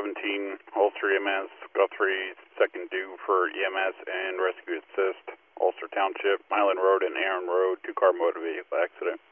17, Ulster EMS, Guthrie, second due for EMS and rescue assist, Ulster Township, Milan Road and Aaron Road, two-car motor vehicle accident.